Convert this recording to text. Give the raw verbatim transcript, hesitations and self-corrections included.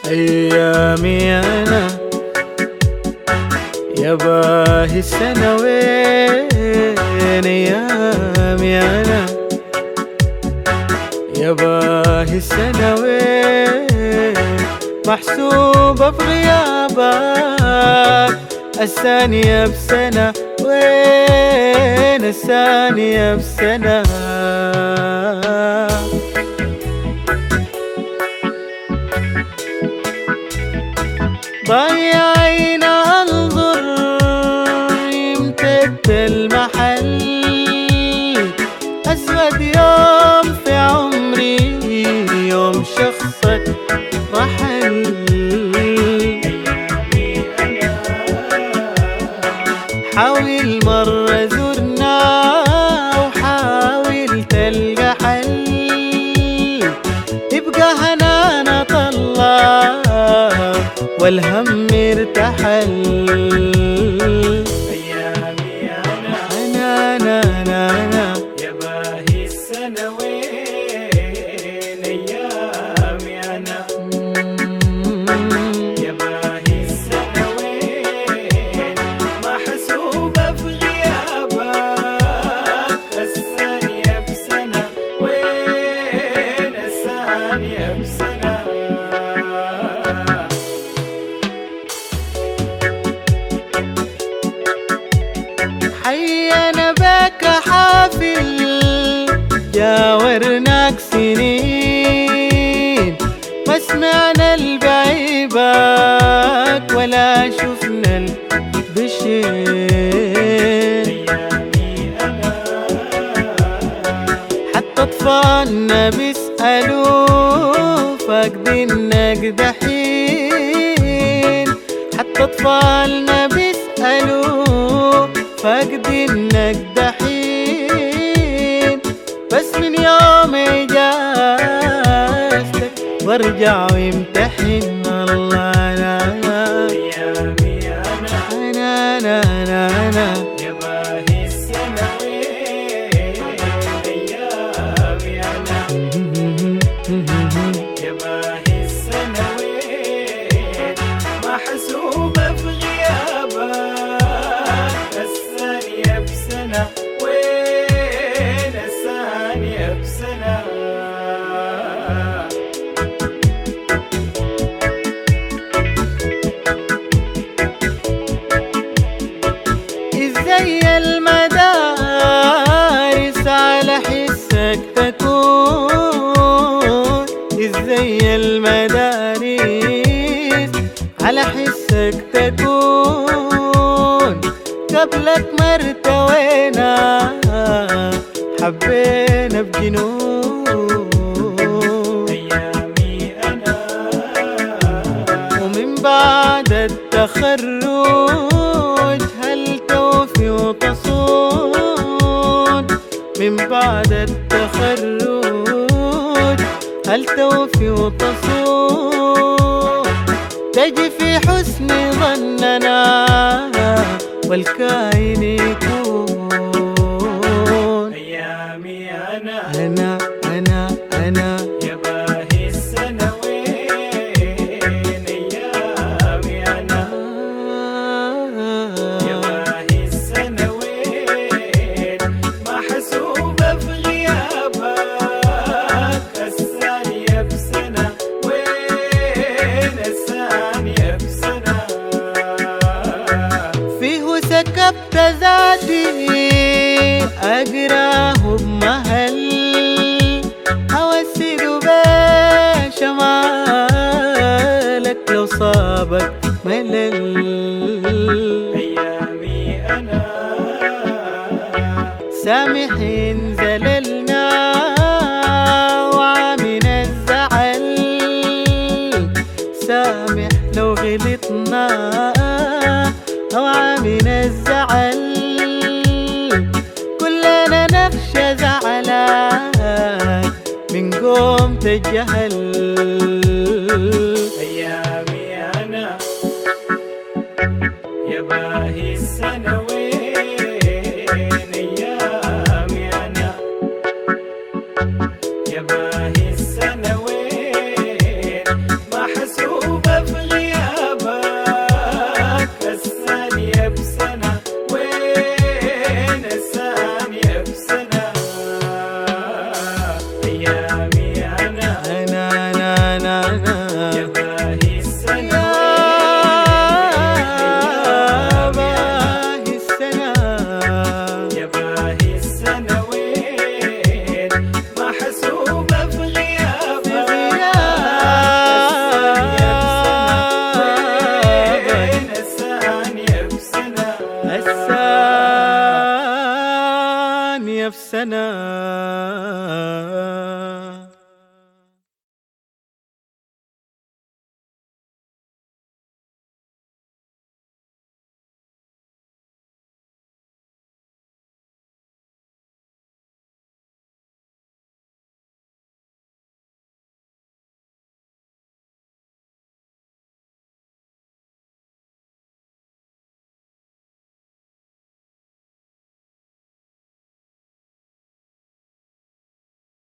أيامي أنا يا باهي السنة وين أيامي أنا يا باهي السنة وين محسوبة في غيابك الثانية بسنة وين الثانية بسنة ضيعين انظر يمتد المحل أسود يوم في عمري يوم شخصك رحل حاول مرة زرنا وحاول تلقى حل يبقى هنانا طلع والهم ارتحل أيامي أنا أنا أنا أنا أنا يا باهي السنة وين أيامي أنا يا باهي السنة وين محسوبة في غيابك الثانية بسنة وين الثانية بسنة حينا بك حافل جاورناك سنين ما سمعنا البعيبك ولا شفنا البشير حتى اطفالنا بيسألوا فاقدينك دحين حتى اطفالنا بيسألوا فاقدينك دحين بس من يوم اجازتك وارجع وامتحن الله انا أيامي أنا انا انا انا انا يا باهي السنة وين أيامي أنا يا باهي السنة وين محسوبة في غيابك الثانية بسنة وين الثانية بسنة ازاي المدارس على حسك تكون ازاي المدارس على حسك تكون قبلك ما ارتوينا حبينا بجنون أيامي أنا ومن بعد التخرج هل توفي وتصون من بعد التخرج هل توفي وتصون تجي في حسن ظننا والكائن يكون أيامي أنا أنا أنا أنا يا باهي السنة وين أيامي أنا يا باهي السنة وين محسوبة في غيابك الثانية بسنة وين الثانية بسنة فيه سكبت ذاتي أقراه بمهل أوسد بشمالك لو صابك ملل أيامي أنا سامحين زللنا وعامن الزعل سامح لو غلطنا أو عامن الزعل كلنا نخشى زعلك من قوم تجهل أيامي أنا يا باهي السنة